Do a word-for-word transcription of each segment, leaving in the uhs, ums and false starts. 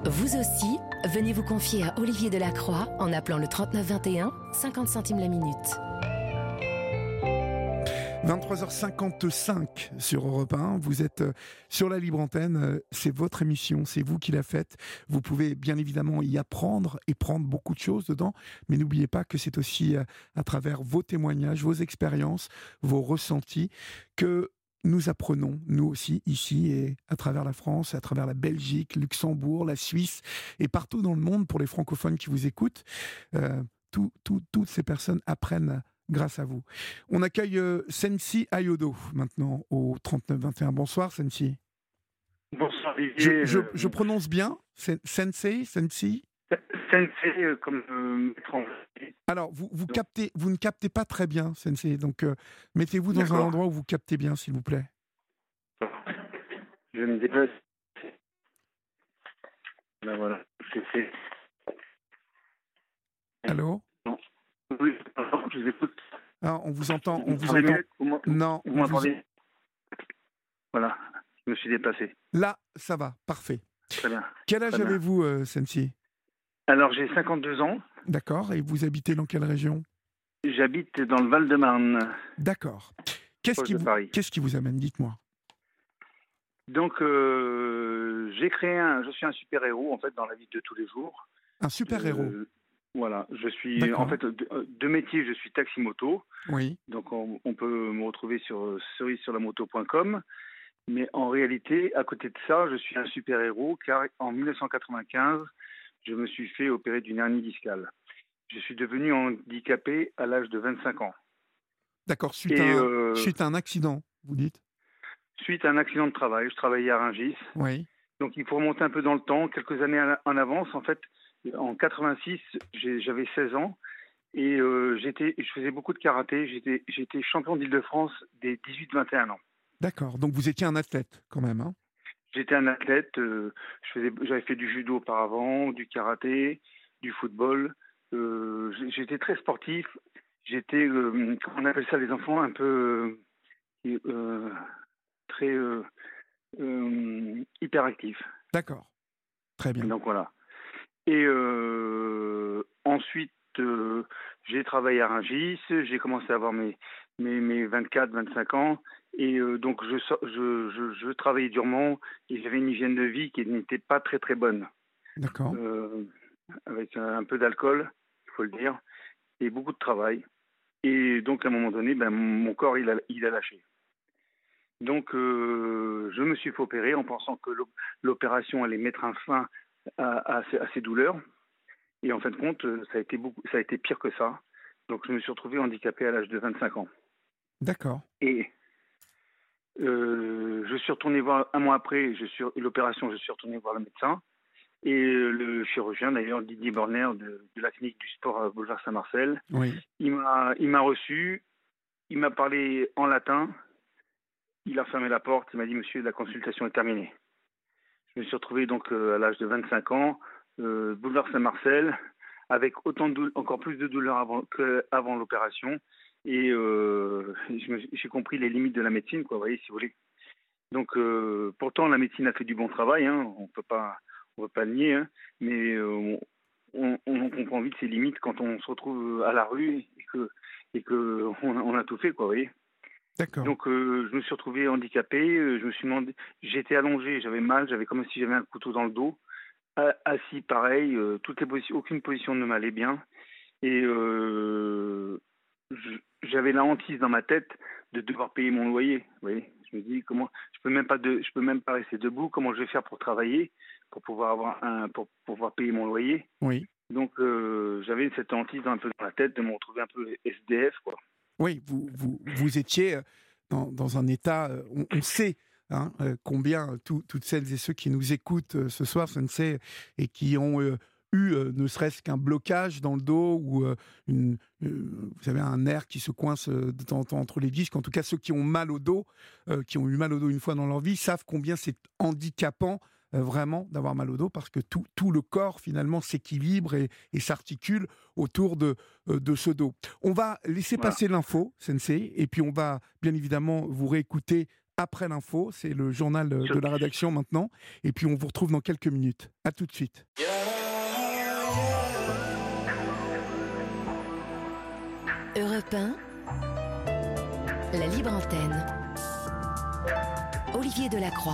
Vous aussi, venez vous confier à Olivier Delacroix en appelant le trente-neuf vingt et un, cinquante centimes la minute. vingt-trois heures cinquante-cinq sur Europe un, vous êtes sur la libre antenne, c'est votre émission, c'est vous qui la faites. Vous pouvez bien évidemment y apprendre et prendre beaucoup de choses dedans, mais n'oubliez pas que c'est aussi à travers vos témoignages, vos expériences, vos ressentis que nous apprenons, nous aussi, ici, et à travers la France, à travers la Belgique, Luxembourg, la Suisse, et partout dans le monde, pour les francophones qui vous écoutent, euh, tout, tout, toutes ces personnes apprennent grâce à vous. On accueille euh, Sensi Ayodo, maintenant, au trente-neuf vingt et un. Bonsoir, Sensi. Bonsoir, Olivier. Je, je, je prononce bien Sen- Sensei, Sensi Sensei, euh, comme euh, étranger. Alors, vous, vous, captez, vous ne captez pas très bien, Sensei, donc euh, mettez-vous dans D'accord. un endroit où vous captez bien, s'il vous plaît. Je me déplace. Ben voilà, c'est fait. Allô? Non. Oui, je vous écoute. Ah, on vous entend, on vous m'entendez entend. mieux Vous m'en- Non, Vous on vous- m'entendez Voilà, je me suis déplacé. Là, ça va, parfait. Très bien. Quel âge Très bien. avez-vous, euh, Sensi? Alors, j'ai cinquante-deux ans. D'accord, et vous habitez dans quelle région? J'habite dans le Val-de-Marne. D'accord. Qu'est-ce Proche qui, de vous, Paris. qu'est-ce qui vous amène? Dites-moi. Donc, euh, j'ai créé un... Je suis un super-héros, en fait, dans la vie de tous les jours. Un super-héros. Euh, Voilà, je suis... D'accord. En fait, de, de métier, je suis taxi-moto. Oui. Donc, on, on peut me retrouver sur cerise sur la moto point com. Mais en réalité, à côté de ça, je suis un super-héros car en mille neuf cent quatre-vingt-quinze, je me suis fait opérer d'une hernie discale. Je suis devenu handicapé à l'âge de vingt-cinq ans. D'accord, suite, Et, à un, euh, suite à un accident, vous dites? Suite à un accident de travail, je travaillais à Rungis. Oui. Donc, il faut remonter un peu dans le temps, quelques années en avance. En fait, en quatre-vingt-six, j'ai- j'avais seize ans et euh, j'étais, je faisais beaucoup de karaté. J'étais, j'étais champion d'Île-de-France des dix-huit vingt et un ans. D'accord, donc vous étiez un athlète quand même, hein? J'étais un athlète, euh, je faisais, j'avais fait du judo auparavant, du karaté, du football. Euh, j'- j'étais très sportif. J'étais, euh, comment on appelle ça, les enfants, un peu euh, euh, très euh, euh, hyperactifs. D'accord, très bien. Donc voilà. Et euh, ensuite, euh, j'ai travaillé à Rungis. J'ai commencé à avoir mes, mes, mes vingt-quatre vingt-cinq ans. Et euh, donc, je, so- je, je, je travaillais durement et j'avais une hygiène de vie qui n'était pas très, très bonne. D'accord. Euh, avec un, un peu d'alcool, il faut le dire, et beaucoup de travail. Et donc, à un moment donné, ben, mon corps, il a, il a lâché. Donc, euh, je me suis fait opérer en pensant que l'op- l'opération allait mettre un fin à, à ces, à ces douleurs. Et en fin de compte, euh, ça a été beaucoup, ça a été pire que ça. Donc, je me suis retrouvé handicapé à l'âge de vingt-cinq ans. D'accord. Et euh, je suis retourné voir, un mois après je suis, l'opération, je suis retourné voir le médecin. Et euh, le chirurgien, d'ailleurs, Didier Borner, de, de la clinique du sport à Boulevard Saint-Marcel, Oui. il m'a, il m'a reçu, il m'a parlé en latin, il a fermé la porte, il m'a dit, monsieur, la consultation est terminée. Je me suis retrouvé donc euh, à l'âge de vingt-cinq ans, euh, Boulevard Saint-Marcel, avec autant de doule- encore plus de douleurs avant, qu'avant l'opération. Et euh, je me suis- j'ai compris les limites de la médecine, quoi, vous voyez, si vous voulez. Donc, euh, pourtant, la médecine a fait du bon travail, hein, on peut pas, on peut pas le nier, hein, mais euh, on, on, on comprend vite ses limites quand on se retrouve à la rue et que, et que on, a- on a tout fait, quoi, vous voyez. D'accord. Donc, euh, je me suis retrouvé handicapé, euh, je me suis demandé, j'étais allongé, j'avais mal, j'avais comme si j'avais un couteau dans le dos. A- Assis, pareil, euh, toutes les positions, aucune position ne m'allait bien. Et euh, je- j'avais la hantise dans ma tête de devoir payer mon loyer. Vous voyez, je me dis comment, je peux même pas de, je peux même pas rester debout. Comment je vais faire pour travailler, pour pouvoir avoir un, pour, pour pouvoir payer mon loyer. Oui. Donc euh, j'avais cette hantise un peu dans la tête de me retrouver un peu S D F, quoi. Oui, vous, vous, vous étiez euh, dans, dans un état, euh, on, on sait hein, euh, combien euh, tout- toutes celles et ceux qui nous écoutent euh, ce soir, Sensei, et qui ont euh, eu euh, ne serait-ce qu'un blocage dans le dos ou euh, une, euh, vous savez, un nerf qui se coince euh, de temps en temps entre les disques. En tout cas, ceux qui ont mal au dos, euh, qui ont eu mal au dos une fois dans leur vie, savent combien c'est handicapant euh, vraiment d'avoir mal au dos parce que tout, tout le corps finalement s'équilibre et, et s'articule autour de, euh, de ce dos. On va laisser Voilà. passer l'info, Sensei, et puis on va bien évidemment vous réécouter après l'info. C'est le journal de Sur- la rédaction maintenant. Et puis on vous retrouve dans quelques minutes. À tout de suite. Europe un, la libre antenne. Olivier Delacroix.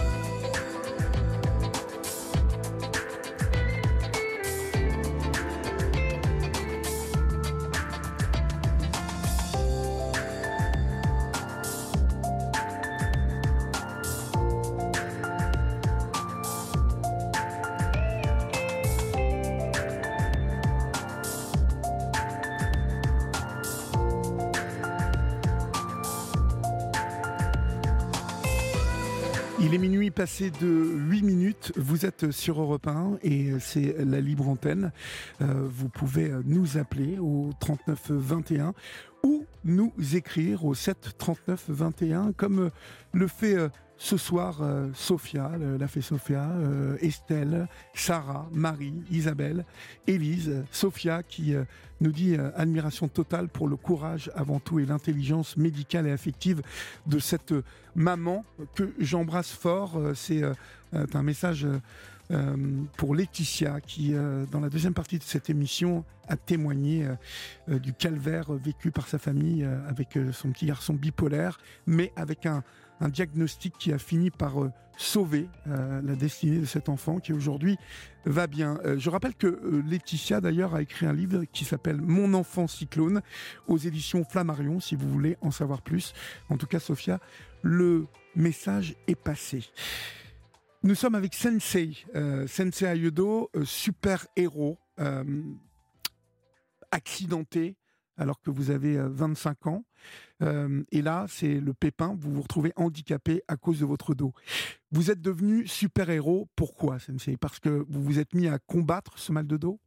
Il est minuit passé de huit minutes, vous êtes sur Europe un et c'est la libre antenne. Euh, vous pouvez nous appeler au trente-neuf vingt et un ou nous écrire au sept trente-neuf vingt et un comme le fait euh, ce soir euh, Sophia, le- l'a fait Sophia, euh, Estelle, Sarah, Marie, Isabelle, Élise, Sophia qui euh, nous dit euh, admiration totale pour le courage avant tout et l'intelligence médicale et affective de cette euh, maman que j'embrasse fort. Euh, c'est euh, euh, un message euh, euh, pour Laetitia qui, euh, dans la deuxième partie de cette émission, a témoigné euh, euh, du calvaire vécu par sa famille euh, avec euh, son petit garçon bipolaire, mais avec un, un diagnostic qui a fini par euh, sauver euh, la destinée de cet enfant qui aujourd'hui va bien. Euh, je rappelle que euh, Laetitia d'ailleurs a écrit un livre qui s'appelle Mon enfant cyclone aux éditions Flammarion si vous voulez en savoir plus. En tout cas Sophia, le message est passé. Nous sommes avec Sensei, euh, Sensei Ayodo, euh, super héros, euh, accidenté alors que vous avez euh, vingt-cinq ans. Euh, et là, c'est le pépin, vous vous retrouvez handicapé à cause de votre dos. Vous êtes devenu super héros, pourquoi Sensei? Parce que vous vous êtes mis à combattre ce mal de dos?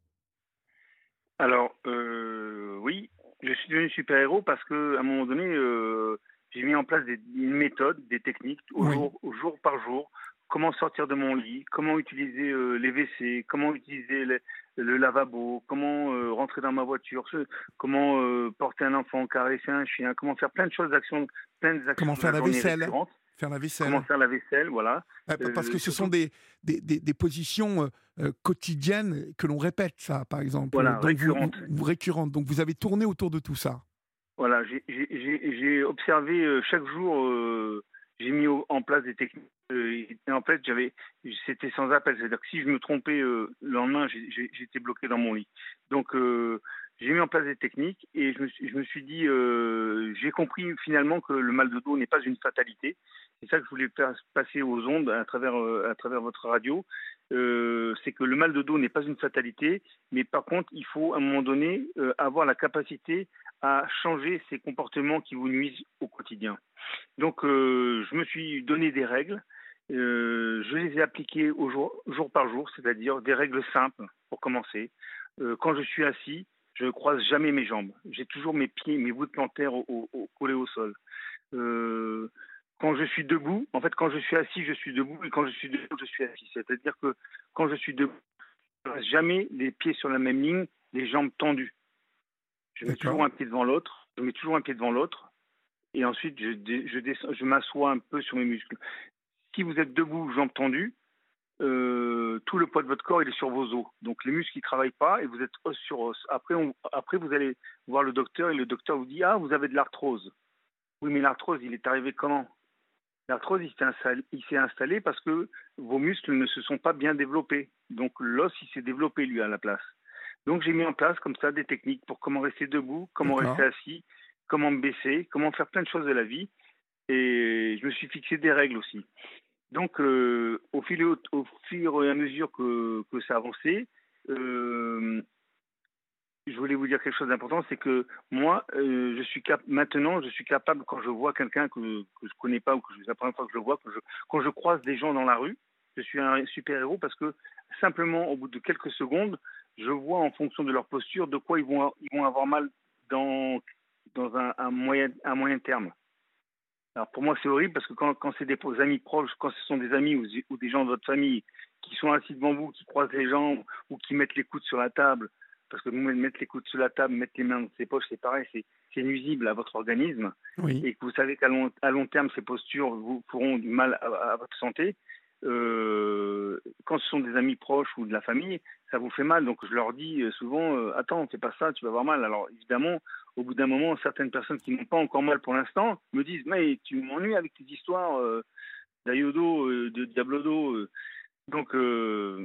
Alors, euh, oui, je suis devenu super-héros parce que à un moment donné, euh, j'ai mis en place des, une méthode, des techniques au Oui. jour, au jour par jour. Comment sortir de mon lit, comment utiliser euh, les W C, comment utiliser le, le lavabo, comment euh, rentrer dans ma voiture, ce- comment euh, porter un enfant, caresser un chien, comment faire plein de choses, d'actions, plein d'actions Comment de faire la la journée vaisselle? récurrentes. Faire la vaisselle. Comment faire la vaisselle, voilà. Euh, Parce Euh, que ce sont surtout, des, des, des, des positions euh, euh, quotidiennes que l'on répète, ça, par exemple. voilà, Donc vous, récurrentes. vous, vous- récurrentes. Donc vous avez tourné autour de tout ça. Voilà, j'ai j'ai- j'ai- j'ai observé euh, chaque jour, euh, j'ai mis au- en place des techniques. euh, et en fait, j'avais, c'était sans appel. C'est-à-dire que si je me trompais euh, le lendemain, j'ai- j'ai- j'étais bloqué dans mon lit. Donc, euh, j'ai mis en place des techniques et je me suis, je me suis dit, euh, j'ai compris finalement que le mal de dos n'est pas une fatalité. C'est ça que je voulais faire passer aux ondes à travers, euh, à travers votre radio. Euh, c'est que le mal de dos n'est pas une fatalité, mais par contre, il faut à un moment donné euh, avoir la capacité à changer ces comportements qui vous nuisent au quotidien. Donc, euh, je me suis donné des règles. Euh, je les ai appliquées au jour, jour par jour, c'est-à-dire des règles simples pour commencer. Euh, quand je suis assis, je ne croise jamais mes jambes. J'ai toujours mes pieds, mes bouts de plantaire au, au, au- collés au sol. Euh, quand je suis debout, en fait, quand je suis assis, je suis debout, et quand je suis debout, je suis assis. C'est-à-dire que quand je suis debout, je ne place jamais les pieds sur la même ligne, les jambes tendues. Je mets D'accord. toujours un pied devant l'autre. Je mets toujours un pied devant l'autre. Et ensuite, je, dé- je, descends, je m'assois un peu sur mes muscles. Si vous êtes debout, jambes tendues, euh, tout le poids de votre corps il est sur vos os. Donc les muscles ne travaillent pas et vous êtes os sur os. Après, on, après, vous allez voir le docteur et le docteur vous dit ah vous avez de l'arthrose. Oui, mais l'arthrose, il est arrivé comment? L'arthrose, il s'est installé, il s'est installé parce que vos muscles ne se sont pas bien développés. Donc l'os, il s'est développé lui à la place. Donc j'ai mis en place comme ça des techniques pour comment rester debout, comment D'accord. rester assis, comment me baisser, comment faire plein de choses de la vie. Et je me suis fixé des règles aussi. Donc euh, au, fil et au, au fur et à mesure que, que ça avançait, euh, je voulais vous dire quelque chose d'important, c'est que moi, euh, je suis cap- maintenant, je suis capable quand je vois quelqu'un que, que je connais pas ou que je, la première fois que je le vois, que je, quand je croise des gens dans la rue, je suis un super héros parce que simplement au bout de quelques secondes, je vois en fonction de leur posture de quoi ils vont, ils vont avoir mal dans, dans un, un moyen, un moyen terme. Alors pour moi c'est horrible parce que quand, quand c'est des amis proches, quand ce sont des amis ou, ou des gens de votre famille qui sont assis devant vous, qui croisent les jambes ou qui mettent les coudes sur la table, parce que mettre les coudes sur la table, mettre les mains dans ses poches, c'est pareil, c'est, c'est nuisible à votre organisme, Oui. et que vous savez qu'à long, à long terme, ces postures vous feront du mal à, à votre santé. Euh, quand ce sont des amis proches ou de la famille, ça vous fait mal. Donc je leur dis souvent, euh, attends, fais pas ça, tu vas avoir mal. Alors évidemment, au bout d'un moment, certaines personnes qui n'ont pas encore mal pour l'instant me disent, mais tu m'ennuies avec tes histoires euh, d'Ayodo, euh, de Diablodo. Euh. Donc euh,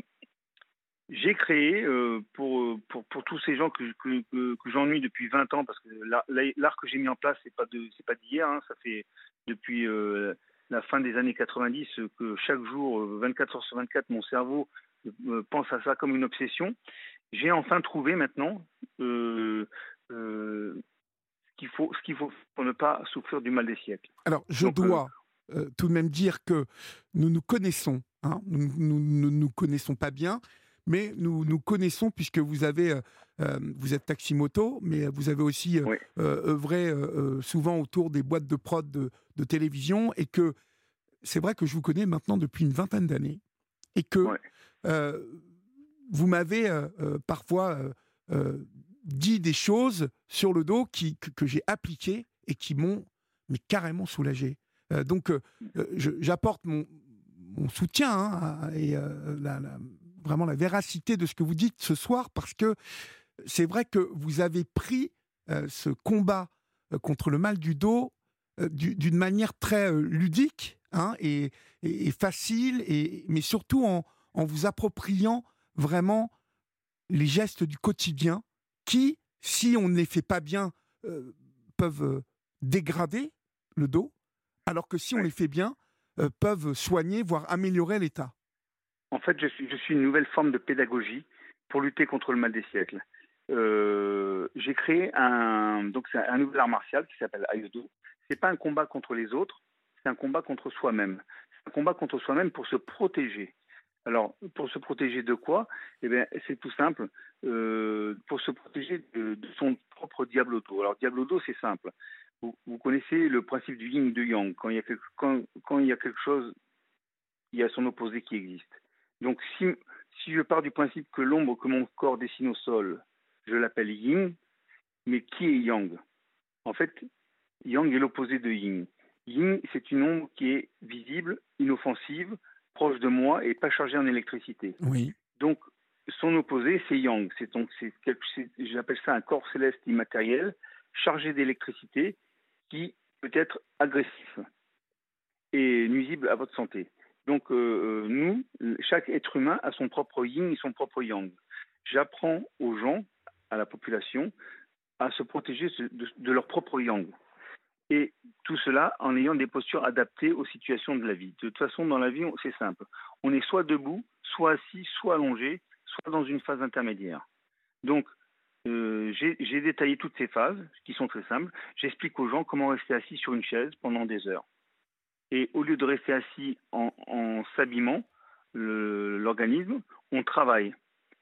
j'ai créé euh, pour, pour, pour tous ces gens que, que, que, que j'ennuie depuis vingt ans, parce que l'art, l'art que j'ai mis en place, c'est pas de, c'est pas d'hier, hein, ça fait depuis euh, la fin des années quatre-vingt-dix que chaque jour, vingt-quatre heures sur vingt-quatre, mon cerveau euh, pense à ça comme une obsession. J'ai enfin trouvé maintenant euh, euh, ce qu'il faut, ce qu'il faut pour ne pas souffrir du mal des siècles. Alors, je Donc, dois euh, euh, tout de même dire que nous nous connaissons. Hein, nous ne nous, nous connaissons pas bien, mais nous nous connaissons puisque vous avez, euh, euh, vous êtes taxi-moto, mais vous avez aussi euh, oui. euh, œuvré euh, souvent autour des boîtes de prod de, de télévision, et que c'est vrai que je vous connais maintenant depuis une vingtaine d'années, et que Ouais. euh, vous m'avez euh, euh, parfois euh, euh, dit des choses sur le dos qui, que, que j'ai appliquées et qui m'ont mais carrément soulagé. Euh, donc, euh, je, j'apporte mon, mon soutien hein, à, et euh, la, la, vraiment la véracité de ce que vous dites ce soir, parce que c'est vrai que vous avez pris euh, ce combat euh, contre le mal du dos euh, du, d'une manière très euh, ludique hein, et, et, et facile, et, mais surtout en, en vous appropriant vraiment les gestes du quotidien qui, si on ne les fait pas bien, euh, peuvent euh, dégrader le dos, alors que si on Ouais. les fait bien, euh, peuvent soigner, voire améliorer l'état. En fait, je suis, je suis une nouvelle forme de pédagogie pour lutter contre le mal des siècles. Euh, j'ai créé un, donc c'est un nouvel art martial qui s'appelle Aikido. C'est pas un combat contre les autres, c'est un combat contre soi-même. C'est un combat contre soi-même pour se protéger. Alors, pour se protéger de quoi? Eh bien, c'est tout simple. Euh, pour se protéger de, de son propre diablodo. Alors, diablodo, c'est simple. Vous, vous connaissez le principe du yin et du yang. Quand il y a quelque, quand, quand il y a quelque chose, il y a son opposé qui existe. Donc, si, si je pars du principe que l'ombre que mon corps dessine au sol, je l'appelle yin, mais qui est yang? En fait, yang est l'opposé de yin. Yin, c'est une ombre qui est visible, inoffensive, proche de moi et pas chargée en électricité. Oui. Donc, son opposé, c'est yang. C'est donc, c'est quelque, c'est, j'appelle ça un corps céleste immatériel, chargé d'électricité, qui peut être agressif et nuisible à votre santé. Donc, euh, nous, chaque être humain a son propre yin et son propre yang. J'apprends aux gens, à la population, à se protéger de, de leur propre yang. Et tout cela en ayant des postures adaptées aux situations de la vie. De toute façon, dans la vie, c'est simple. On est soit debout, soit assis, soit allongé, soit dans une phase intermédiaire. Donc, euh, j'ai, j'ai détaillé toutes ces phases, qui sont très simples. J'explique aux gens comment rester assis sur une chaise pendant des heures. Et au lieu de rester assis en, en s'abîmant le, l'organisme, on travaille,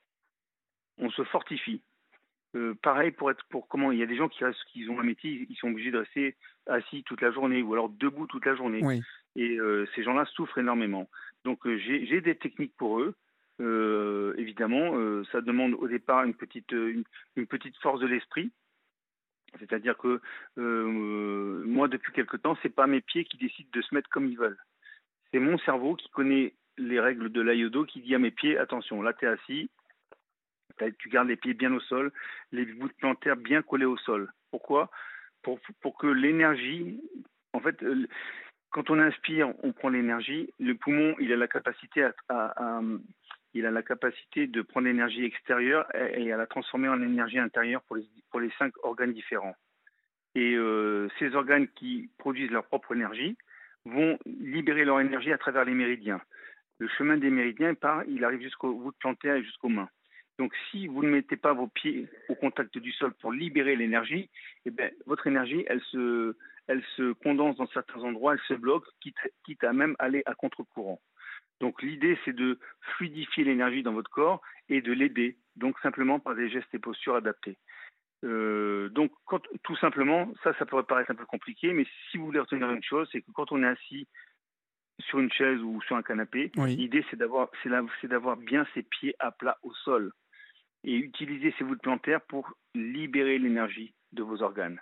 on se fortifie. Euh, pareil pour être pour comment il y a des gens qui restent, qui ont un métier, ils sont obligés de rester assis toute la journée ou alors debout toute la journée. Oui. Et euh, ces gens-là souffrent énormément. Donc euh, j'ai, j'ai des techniques pour eux. Euh, évidemment, euh, ça demande au départ une petite une, une petite force de l'esprit. C'est-à-dire que euh, moi, depuis quelque temps, c'est pas mes pieds qui décident de se mettre comme ils veulent. C'est mon cerveau qui connaît les règles de l'aïodo qui dit à mes pieds, attention, là t'es assis, tu gardes les pieds bien au sol, les bouts de plantaire bien collés au sol. Pourquoi? pour, pour que l'énergie, en fait, quand on inspire, on prend l'énergie. Le poumon, il a la capacité à, à, à il a la capacité de prendre l'énergie extérieure et, et à la transformer en énergie intérieure pour les, pour les cinq organes différents. Et euh, ces organes qui produisent leur propre énergie vont libérer leur énergie à travers les méridiens. Le chemin des méridiens part, il arrive jusqu'au bout de plantaire et jusqu'aux mains. Donc, si vous ne mettez pas vos pieds au contact du sol pour libérer l'énergie, eh bien, votre énergie, elle se, elle se condense dans certains endroits, elle se bloque, quitte, quitte à même aller à contre-courant. Donc, l'idée, c'est de fluidifier l'énergie dans votre corps et de l'aider, donc simplement par des gestes et postures adaptés. Euh, donc, quand, tout simplement, ça, ça pourrait paraître un peu compliqué, mais si vous voulez retenir une chose, c'est que quand on est assis sur une chaise ou sur un canapé, oui. l'idée, c'est d'avoir, c'est, la, c'est d'avoir bien ses pieds à plat au sol. et utilisez ces voûtes plantaires pour libérer l'énergie de vos organes.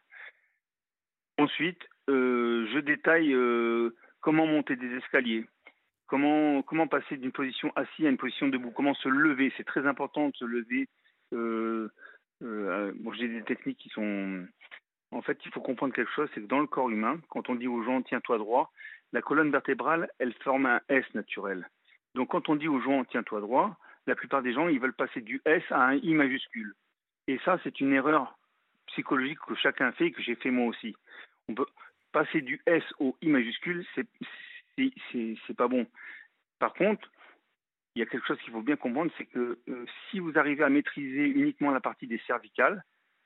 Ensuite, euh, je détaille euh, comment monter des escaliers, comment, comment passer d'une position assise à une position debout, comment se lever. C'est très important de se lever. Euh, euh, bon, j'ai des techniques qui sont... En fait, il faut comprendre quelque chose, c'est que dans le corps humain, quand on dit aux gens « tiens-toi droit », la colonne vertébrale, elle forme un S naturel. Donc quand on dit aux gens « tiens-toi droit », la plupart des gens, ils veulent passer du S à un I majuscule. Et ça, c'est une erreur psychologique que chacun fait et que j'ai fait moi aussi. On peut passer du S au I majuscule, c'est, c'est, c'est, c'est pas bon. Par contre, il y a quelque chose qu'il faut bien comprendre, c'est que euh, si vous arrivez à maîtriser uniquement la partie des cervicales,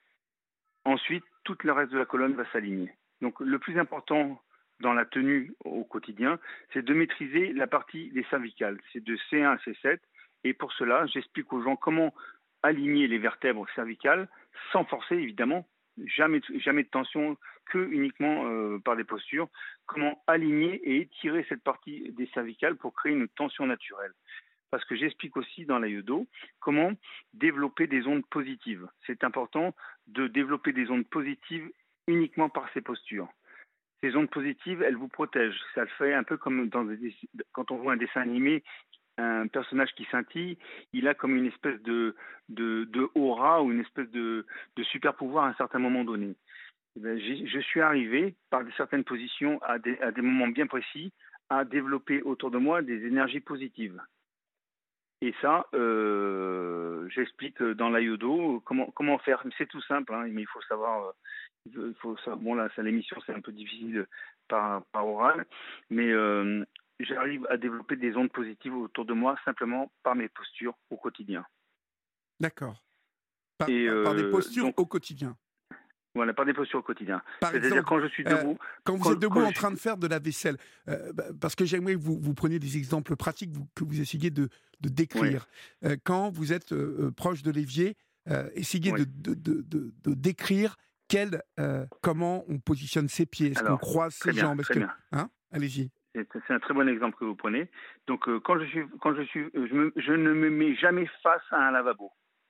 ensuite, tout le reste de la colonne va s'aligner. Donc, le plus important dans la tenue au quotidien, c'est de maîtriser la partie des cervicales. C'est de C un à C sept. Et pour cela, j'explique aux gens comment aligner les vertèbres cervicales sans forcer, évidemment. Jamais, jamais de tension, que uniquement euh, par des postures. Comment aligner et étirer cette partie des cervicales pour créer une tension naturelle. Parce que j'explique aussi dans l'aïedo comment développer des ondes positives. C'est important de développer des ondes positives uniquement par ces postures. Ces ondes positives, elles vous protègent. Ça le fait un peu comme dans des, quand on voit un dessin animé, un personnage qui scintille, il a comme une espèce de, de, de aura ou une espèce de, de super pouvoir à un certain moment donné. Eh bien, je suis arrivé, par certaines positions, à des, à des moments bien précis, à développer autour de moi des énergies positives. Et ça, euh, j'explique dans l'aïedo comment, comment faire. C'est tout simple, hein, mais il faut savoir. Il faut savoir bon, là, ça, l'émission, c'est un peu difficile par, par oral, mais euh, j'arrive à développer des ondes positives autour de moi simplement par mes postures au quotidien. D'accord. Par, Et, par, par des euh, postures donc, au quotidien. Voilà, par des postures au quotidien. Par C'est-à-dire exemple, quand je suis euh, debout. quand vous quand, êtes debout quand en je train suis... de faire de la vaisselle, euh, bah, parce que j'aimerais que vous, vous preniez des exemples pratiques vous, que vous essayez de, de décrire. Oui. Euh, quand vous êtes euh, proche de l'évier, euh, essayez Oui. de, de, de, de, de décrire quel, euh, comment on positionne ses pieds, est-ce qu'on Alors, croise ses bien, jambes, est-ce très que, bien. hein, allez-y. C'est, c'est un très bon exemple que vous prenez. Donc, euh, quand je suis, quand je suis, je, me, je ne me mets jamais face à un lavabo.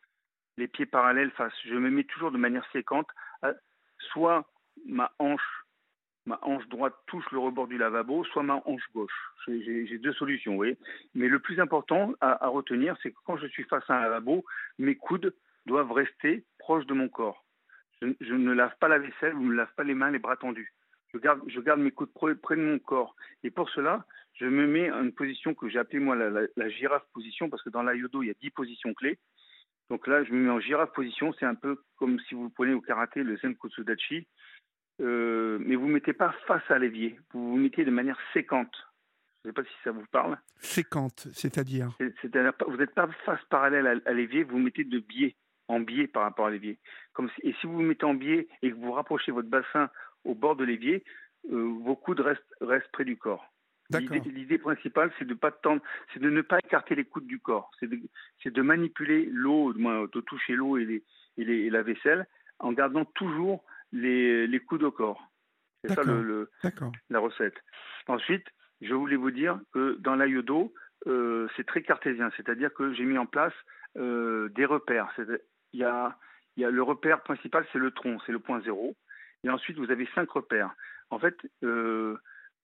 Les pieds parallèles face. Je me mets toujours de manière séquente. À, soit ma hanche, ma hanche droite touche le rebord du lavabo, soit ma hanche gauche. J'ai, j'ai, j'ai deux solutions, vous voyez. Mais le plus important à, à retenir, c'est que quand je suis face à un lavabo, mes coudes doivent rester proches de mon corps. Je, je ne lave pas la vaisselle, je ne lave pas les mains, les bras tendus. Je garde, je garde mes coudes près, près de mon corps. Et pour cela, je me mets en une position que j'ai appelée moi la, la, la girafe position, parce que dans l'aïedo, il y a dix positions clés. Donc là, je me mets en girafe position. C'est un peu comme si vous prenez au karaté le Zenkutsu Dachi. Euh, mais vous ne mettez pas face à l'évier. Vous vous mettez de manière séquente. Je ne sais pas si ça vous parle. Séquente, c'est-à-dire c'est, c'est-à-dire vous n'êtes pas face parallèle à, à l'évier, vous vous mettez de biais, en biais par rapport à l'évier. Comme si, et si vous vous mettez en biais et que vous rapprochez votre bassin au bord de l'évier, euh, vos coudes restent, restent près du corps. L'idée, l'idée principale, c'est de, pas tendre, c'est de ne pas écarter les coudes du corps. C'est de, c'est de manipuler l'eau, de toucher l'eau et, les, et, les, et la vaisselle en gardant toujours les, les coudes au corps. C'est D'accord. ça le, le, la recette. Ensuite, je voulais vous dire que dans l'aïedo, euh, c'est très cartésien. C'est-à-dire que j'ai mis en place euh, des repères. Il y a, il y a le repère principal, c'est le tronc, c'est le point zéro. Et ensuite, vous avez cinq repères. En fait, euh,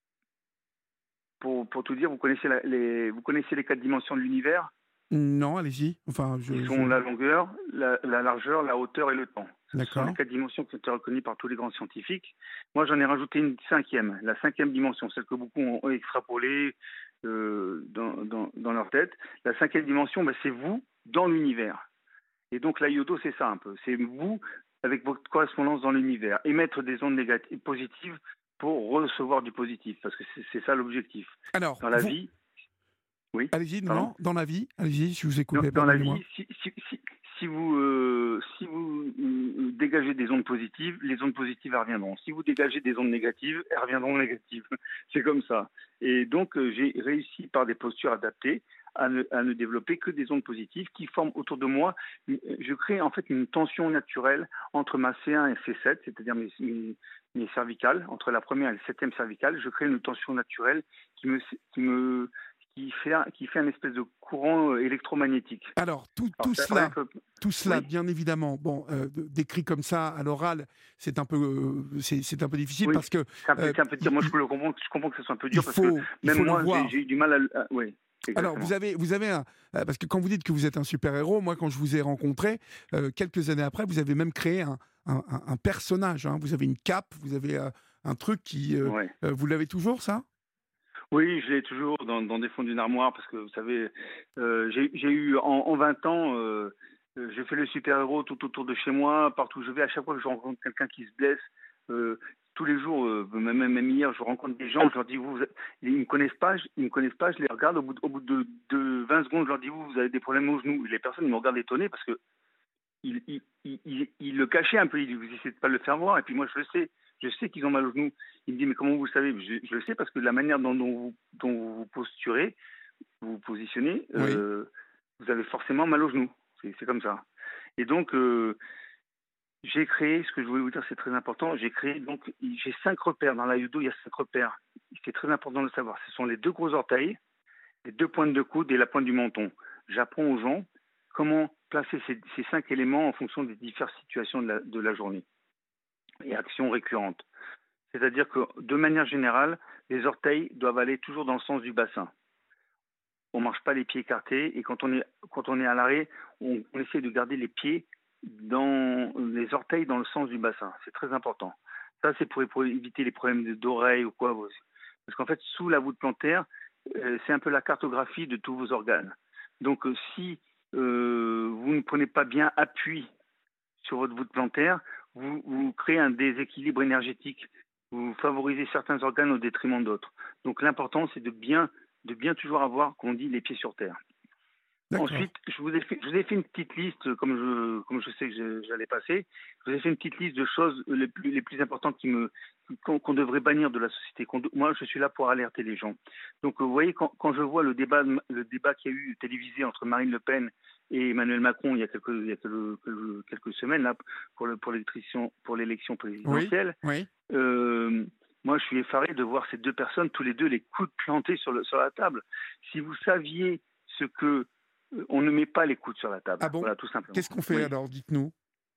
Pour, pour tout dire, vous connaissez, la, les, vous connaissez les quatre dimensions de l'univers ? Non, allez-y. Enfin, je, Ils sont je... la longueur, la, la largeur, la hauteur et le temps. D'accord. Ce sont les quatre dimensions qui ont été reconnues par tous les grands scientifiques. Moi, j'en ai rajouté une cinquième, la cinquième dimension, celle que beaucoup ont extrapolée euh, dans, dans, dans leur tête. La cinquième dimension, ben, c'est vous dans l'univers. Et donc, l'aïedo, c'est ça un peu. C'est vous avec votre correspondance dans l'univers. Émettre des ondes négatives, positives pour recevoir du positif, parce que c'est, c'est ça l'objectif. Alors, dans la vous... vie, oui. Allez-y, non, dans la vie, allez-y, je vous ai coupé. Dans, dans la vie, si, si, si, si vous, euh, si vous euh, dégagez des ondes positives, les ondes positives elles reviendront. Si vous dégagez des ondes négatives, elles reviendront négatives. C'est comme ça. Et donc, euh, j'ai réussi par des postures adaptées à ne, à ne développer que des ondes positives qui forment autour de moi. Je crée en fait une tension naturelle entre ma C un et C sept, c'est-à-dire mes, mes, mes cervicales, entre la première et la septième cervicale. Je crée une tension naturelle qui me, qui me qui fait, un, qui fait un espèce de courant euh, électromagnétique. Alors, tout, Alors, tout ça cela, paraît un peu- tout cela, Oui, bien évidemment, bon, euh, de- décrit comme ça à l'oral, c'est un peu, euh, c'est, c'est un peu difficile oui, parce que c'est un peu, euh, c'est un peu dur. il, Moi, je il- peux le comprendre. Je comprends que ce soit un peu il dur parce que faut, il même faut le moi, j'ai, voir. j'ai eu du mal à. le- à- oui, Alors, vous exactement. avez, vous avez un, euh, parce que quand vous dites que vous êtes un super-héros, moi, quand je vous ai rencontré, euh, quelques années après, vous avez même créé un, un- un- un personnage, hein. Vous avez une cape, vous avez euh, un truc qui, euh, Ouais. euh, vous l'avez toujours, ça? Oui, je l'ai toujours dans, dans des fonds d'une armoire parce que vous savez, euh, j'ai j'ai eu en, en vingt ans, euh, euh, j'ai fait le super-héros tout autour de chez moi, partout où je vais, à chaque fois que je rencontre quelqu'un qui se blesse, euh, tous les jours, euh, même, même hier, je rencontre des gens, je leur dis, vous, vous êtes- ils me connaissent pas, je- ils me connaissent pas, je les regarde, au bout de, au bout de, de vingt secondes, je leur dis, vous, vous avez des problèmes aux genoux. Les personnes ils me regardent étonnés parce que il, il, il, il- il le cachait un peu, il vous essayez de pas le faire voir, et puis moi je le sais, je sais qu'ils ont mal aux genoux. Il me dit mais comment vous le savez? je, je le sais parce que de la manière dont, dont vous, dont vous vous posturez, vous vous positionnez, Oui. euh, vous avez forcément mal aux genoux, c'est c'est comme ça. Et donc euh, j'ai créé, ce que je voulais vous dire c'est très important, j'ai créé donc, j'ai cinq repères, dans l'aïkido il y a cinq repères, c'est très important de le savoir, ce sont les deux gros orteils, les deux pointes de coude et la pointe du menton. J'apprends aux gens comment placer ces, ces cinq éléments en fonction des diverses situations de la, de la journée et actions récurrentes. C'est-à-dire que, de manière générale, les orteils doivent aller toujours dans le sens du bassin. On ne marche pas les pieds écartés et quand on est, quand on est à l'arrêt, on, on essaie de garder les pieds dans les orteils dans le sens du bassin. C'est très important. Ça, c'est pour, pour éviter les problèmes d'oreilles ou quoi. Parce qu'en fait, sous la voûte plantaire, euh, c'est un peu la cartographie de tous vos organes. Donc, euh, si euh, vous ne prenez pas bien appui sur votre voûte plantaire, vous, vous créez un déséquilibre énergétique. Vous favorisez certains organes au détriment d'autres. Donc, l'important, c'est de bien, de bien toujours avoir, comme on dit, les pieds sur terre. D'accord. Ensuite, je vous ai fait, je vous ai fait une petite liste, comme je, comme je sais que je- j'allais passer, je vous ai fait une petite liste de choses les plus, les plus importantes qui me, qu'on, qu'on devrait bannir de la société. Qu'on de- moi, je suis là pour alerter les gens. Donc, euh, vous voyez, quand, quand je vois le débat, le débat qu'il y a eu télévisé entre Marine Le Pen et Emmanuel Macron il y a quelques, il y a quelques, quelques- quelques semaines là pour le, pour l'élection, pour l'élection Oui, présidentielle, oui. euh, moi, je suis effaré de voir ces deux personnes, tous les deux, les coudes plantés sur, le, sur la table. Si vous saviez ce que euh, on ne met pas les coudes sur la table. Ah bon? Voilà, tout simplement. Qu'est-ce qu'on fait Oui. alors? Dites-nous.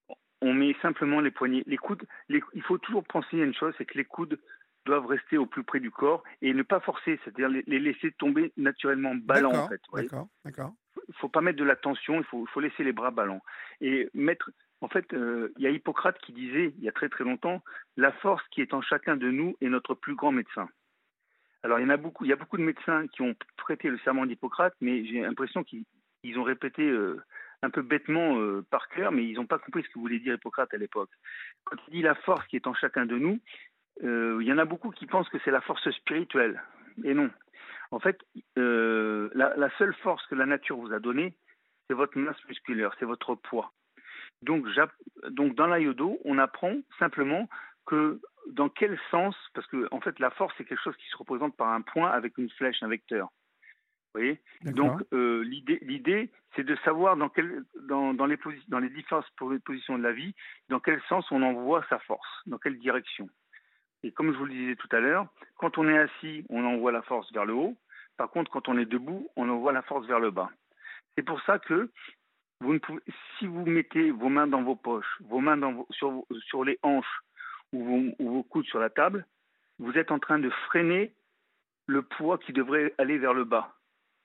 On met simplement les poignets. Les coudes, les- il faut toujours penser à une chose, c'est que les coudes doivent rester au plus près du corps et ne pas forcer, c'est-à-dire les, les laisser tomber naturellement ballants, en D'accord, fait. Vous voyez. d'accord, d'accord. Il ne faut pas mettre de la tension, il faut, il faut laisser les bras ballants. Et mettre, en fait, euh, il y a Hippocrate qui disait, il y a très très longtemps, la force qui est en chacun de nous est notre plus grand médecin. Alors, il y en a beaucoup, il y a beaucoup de médecins qui ont prêté le serment d'Hippocrate, mais j'ai l'impression qu'ils ils ont répété euh, un peu bêtement euh, par cœur, mais ils n'ont pas compris ce que voulait dire Hippocrate à l'époque. Quand il dit la force qui est en chacun de nous, euh, il y en a beaucoup qui pensent que c'est la force spirituelle. Et non. En fait, euh, la, la seule force que la nature vous a donnée, c'est votre masse musculaire, c'est votre poids. Donc, donc dans l'aïkido, on apprend simplement que dans quel sens, parce que en fait la force c'est quelque chose qui se représente par un point avec une flèche, un vecteur. Vous voyez. Donc D'accord. euh, l'idée, l'idée, c'est de savoir dans, quel, dans, dans, les posi- dans les différentes positions de la vie, dans quel sens on envoie sa force, dans quelle direction. Et comme je vous le disais tout à l'heure, quand on est assis, on envoie la force vers le haut. Par contre, quand on est debout, on envoie la force vers le bas. C'est pour ça que vous ne pouvez, si vous mettez vos mains dans vos poches, vos mains dans vos, sur, sur les hanches ou vos, ou vos coudes sur la table, vous êtes en train de freiner le poids qui devrait aller vers le bas.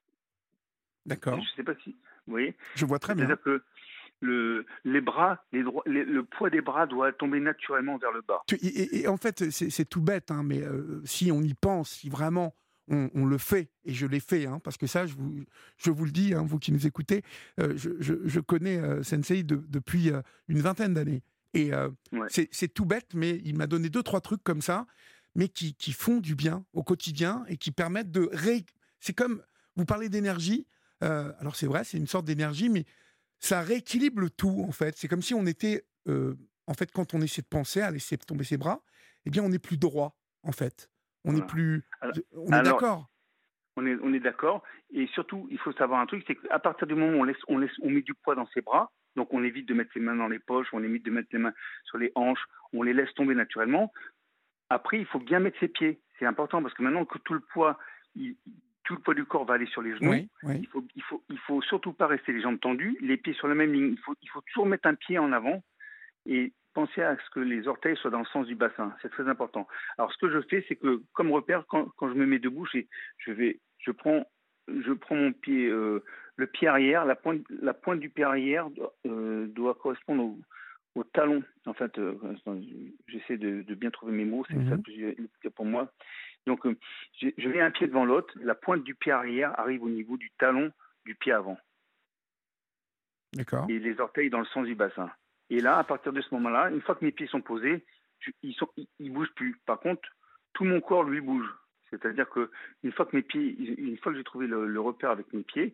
Je D'accord. ne sais pas si vous voyez. Je vois très bien. C'est-à-dire que le, les bras, les droits, les, le poids des bras doit tomber naturellement vers le bas. Tu- Et, et- et en fait, c'est c'est tout bête, hein, mais euh, si on y pense, si vraiment on, on le fait, et je l'ai fait, hein, parce que ça, je vous, je vous le dis, hein, vous qui nous écoutez, euh, je, je- je connais euh, Sensei de- depuis euh, une vingtaine d'années. Et euh, Ouais. c'est c'est tout bête, mais il m'a donné deux, trois trucs comme ça, mais qui, qui font du bien au quotidien et qui permettent de... Ré... C'est comme, vous parlez d'énergie, euh, alors c'est vrai, c'est une sorte d'énergie, mais ça rééquilibre le tout, en fait. C'est comme si on était... euh, en fait, quand on essaie de penser à laisser tomber ses bras, eh bien, on est plus droit, en fait. On est Voilà. plus... Alors, On est alors, d'accord. on est, on est d'accord. Et surtout, il faut savoir un truc, c'est qu'à partir du moment où on, laisse, on, laisse, on met du poids dans ses bras, donc on évite de mettre les mains dans les poches, on évite de mettre les mains sur les hanches, on les laisse tomber naturellement. Après, il faut bien mettre ses pieds. C'est important parce que maintenant que tout le poids, il, tout le poids du corps va aller sur les genoux. Oui, oui. Il faut, il faut, il faut surtout pas rester les jambes tendues, les pieds sur la même ligne. Il faut, il faut toujours mettre un pied en avant et penser à ce que les orteils soient dans le sens du bassin. C'est très important. Alors, ce que je fais, c'est que, comme repère, quand, quand je me mets debout, je, je vais, je prends, je prends mon pied, euh, le pied arrière, la pointe, la pointe du pied arrière euh, doit correspondre au au talon. En fait, euh, j'essaie de, de bien trouver mes mots, c'est mmh. ça le plus pour moi. Donc, euh, je mets un pied devant l'autre, la pointe du pied arrière arrive au niveau du talon du pied avant. D'accord. Et les orteils dans le sens du bassin. Et là, à partir de ce moment-là, une fois que mes pieds sont posés, je, ils sont, ils, ils bougent plus. Par contre, tout mon corps, lui, bouge. C'est-à-dire que une fois que mes pieds, une fois que j'ai trouvé le, le repère avec mes pieds,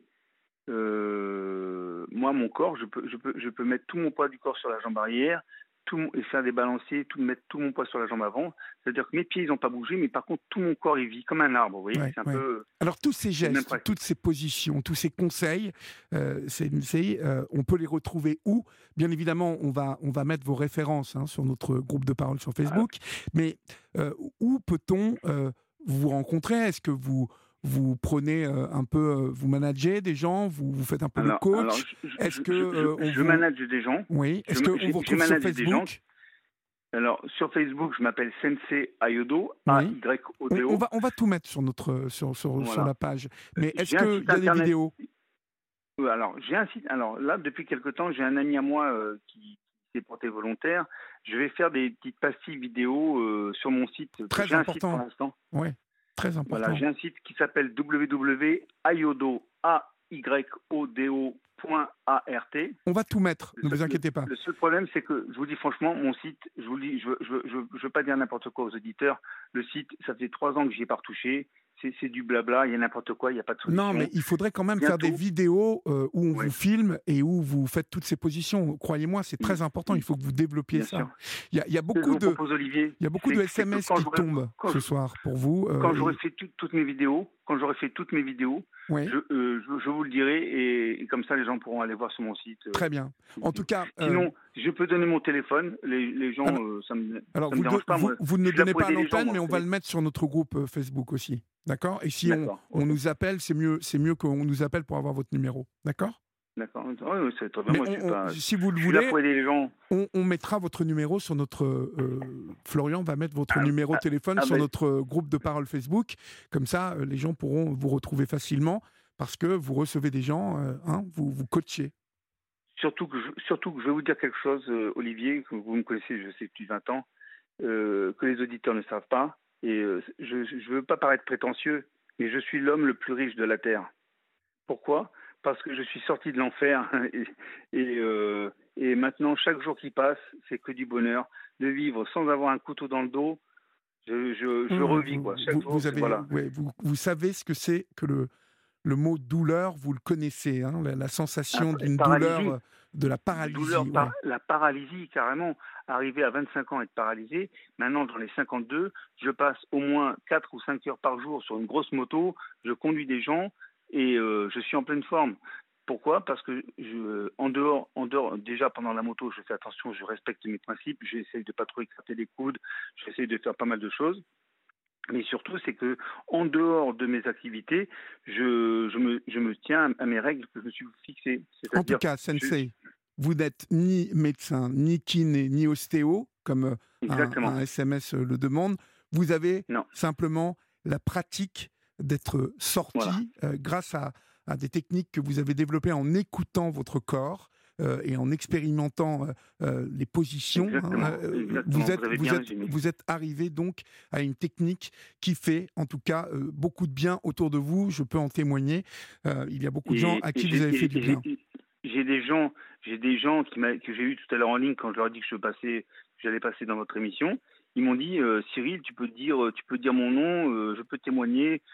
Euh, moi, mon corps, je peux, je, peux, je peux mettre tout mon poids du corps sur la jambe arrière tout mon, et faire des balanciers, tout, mettre tout mon poids sur la jambe avant. C'est-à-dire que mes pieds, ils n'ont pas bougé, mais par contre, tout mon corps, il vit comme un arbre. Vous voyez, ouais, c'est un ouais. peu... Alors, tous ces gestes, toutes ces positions, tous ces conseils, euh, c'est, c'est, euh, on peut les retrouver où ? Bien évidemment, on va, on va mettre vos références hein, sur notre groupe de parole sur Facebook. Ah. Mais euh, où peut-on euh, vous rencontrer ? Est-ce que vous... Vous prenez euh, un peu, euh, vous managez des gens, vous, vous faites un peu alors, le coach. Alors, je, je, Est-ce que je, euh, je, on je vous... manage des gens. Oui. Est-ce je, qu'on vous retrouve sur Facebook ? Alors sur Facebook, je m'appelle Sensei Ayodo, A Y O D O. On, on va on va tout metêtre sur notre sur sur, voilà. sur la page. Mais est-ce qu'il y a des vidéos ? Alors j'ai un site. Alors là, depuis quelque temps, j'ai un ami à moi euh, qui s'est porté volontaire. Je vais faire des petites pastilles vidéo euh, sur mon site. Très j'ai important. Un site pour l'instant. Oui. Très important. Voilà, j'ai un site qui s'appelle w w w point ayodo point a r t. On va tout mettre, le ne seul, vous inquiétez pas. Le seul problème, c'est que, je vous dis franchement, mon site, je vous dis, je ne je, je, je veux pas dire n'importe quoi aux auditeurs, le site, ça fait trois ans que j'y ai pas retouché, c'est, c'est du blabla, il y a n'importe quoi, il n'y a pas de solution. Non, mais il faudrait quand même Bientôt. faire des vidéos euh, où on ouais. vous filme et où vous faites toutes ces positions. Croyez-moi, c'est très important, il faut que vous développiez Bien ça. Sûr. Il y a, il y a beaucoup de, propose, Olivier, il y a beaucoup de S M S qui tombent ce soir pour vous. Quand euh, j'aurai fait tout, toutes mes vidéos, quand j'aurai fait toutes mes vidéos, oui. je, euh, je, je vous le dirai et, et comme ça les gens pourront aller voir sur mon site. Euh, Très bien. En tout cas, sinon, euh... je peux donner mon téléphone. Les, les gens, alors, euh, ça me, alors ça vous me dérange de, pas. Vous, moi. vous ne le donnez pas à l'antenne, gens, mais on va le mettre sur notre groupe euh, Facebook aussi. D'accord ? Et si on, on okay. nous appelle, c'est mieux, c'est mieux qu'on nous appelle pour avoir votre numéro. D'accord ? D'accord. Oui, oui, c'est très bien. Moi, on, je suis pas, si vous le je voulez, suis là pour aider les gens. On, on mettra votre numéro sur notre... Euh, Florian va mettre votre ah, numéro de téléphone ah, sur bah, notre groupe de parole Facebook. Comme ça, les gens pourront vous retrouver facilement parce que vous recevez des gens, euh, hein, vous, vous coachez. Surtout que, je, surtout que je vais vous dire quelque chose, euh, Olivier, que vous me connaissez, je sais, depuis vingt ans, euh, que les auditeurs ne savent pas. Et euh, je ne veux pas paraître prétentieux, mais je suis l'homme le plus riche de la Terre. Pourquoi ? Parce que je suis sorti de l'enfer et, et, euh, et maintenant, chaque jour qui passe, c'est que du bonheur. De vivre sans avoir un couteau dans le dos, je, je, je mmh, revis. Quoi. Chaque vous, jour, vous, avez, voilà. ouais, vous, vous savez ce que c'est que le, le mot douleur, vous le connaissez, hein, la, la sensation ah, d'une douleur, de la paralysie. Douleur, ouais. par, la paralysie, carrément. Arrivé à vingt-cinq ans, être paralysé. Maintenant, dans les cinquante-deux, je passe au moins quatre ou cinq heures par jour sur une grosse moto. Je conduis des gens. Et euh, je suis en pleine forme. Pourquoi ? Parce que je, en dehors, en dehors, déjà pendant la moto, je fais attention, je respecte mes principes, j'essaye de pas trop écarter les coudes, j'essaye de faire pas mal de choses. Mais surtout, c'est que en dehors de mes activités, je, je, me, je me tiens à mes règles que je me suis fixées. En tout cas, Sensei, je... vous n'êtes ni médecin, ni kiné, ni ostéo, comme un, un S M S le demande. Vous avez non. simplement la pratique d'être sorti voilà. euh, grâce à, à des techniques que vous avez développées en écoutant votre corps euh, et en expérimentant euh, euh, les positions. Exactement, hein, euh, exactement, vous, êtes, vous, vous, êtes, vous êtes arrivé donc à une technique qui fait en tout cas euh, beaucoup de bien autour de vous. Je peux en témoigner. Euh, il y a beaucoup de gens et, à qui vous avez fait du bien. J'ai, j'ai des gens, j'ai des gens qui m'a, que j'ai eu tout à l'heure en ligne quand je leur ai dit que je passais, j'allais passer dans votre émission. Ils m'ont dit euh, Cyril, tu peux dire, tu peux dire mon nom, euh, je peux témoigner,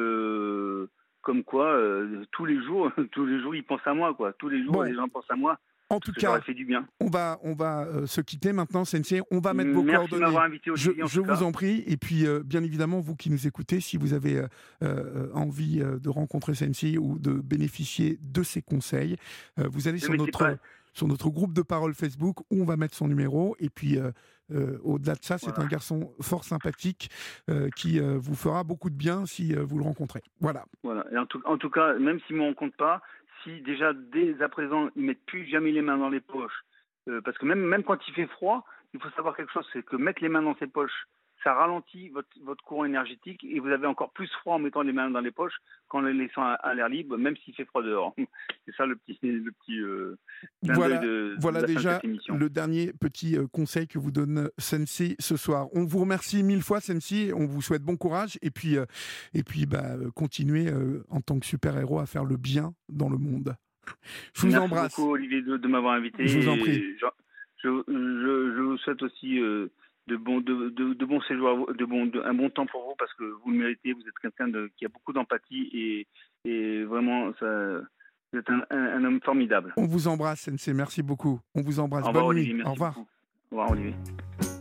euh, comme quoi euh, tous les jours, tous les jours ils pensent à moi, quoi. Tous les jours bon. Les gens pensent à moi. En tout cas, fait du bien. on va, on va euh, se quitter maintenant, Sensei. On va mettre vos Merci coordonnées. De m'avoir invité aussi, je en je tout vous cas. en prie. Et puis, euh, bien évidemment, vous qui nous écoutez, si vous avez euh, euh, envie euh, de rencontrer Sensei ou de bénéficier de ses conseils, euh, vous allez Ne sur notre, pas... sur notre groupe de parole Facebook où on va mettre son numéro. Et puis, euh, euh, au-delà de ça, c'est Voilà. un garçon fort sympathique euh, qui euh, vous fera beaucoup de bien si euh, vous le rencontrez. Voilà. Voilà. Et en tout, en tout cas, même s'ils ne me rencontrent pas, si déjà dès à présent ils ne mettent plus jamais les mains dans les poches, euh, parce que même, même quand il fait froid, il faut savoir quelque chose, c'est que mettre les mains dans ses poches, ça ralentit votre, votre courant énergétique et vous avez encore plus froid en mettant les mains dans les poches qu'en les laissant à, à l'air libre, même s'il fait froid dehors. C'est ça le petit, le petit euh, clin Voilà, d'œil de, voilà de la fin de déjà cette émission. le dernier petit euh, conseil que vous donne Sensi ce soir. On vous remercie mille fois, Sensi. On vous souhaite bon courage et puis, euh, et puis bah, euh, continuez euh, en tant que super-héros à faire le bien dans le monde. Je vous Merci embrasse. beaucoup, Olivier, de, de m'avoir invité. Je vous en prie. Et Je, je, je, je vous souhaite aussi euh, de bons de, de, de bons séjours, à vous, de bon, de, un bon temps pour vous parce que vous le méritez. Vous êtes quelqu'un de, qui a beaucoup d'empathie et, et vraiment, ça, vous êtes un, un, un homme formidable. On vous embrasse, Sensei. Merci beaucoup. On vous embrasse. Au revoir, Bonne Olivier. nuit. Merci Au revoir. beaucoup. Au revoir, Olivier.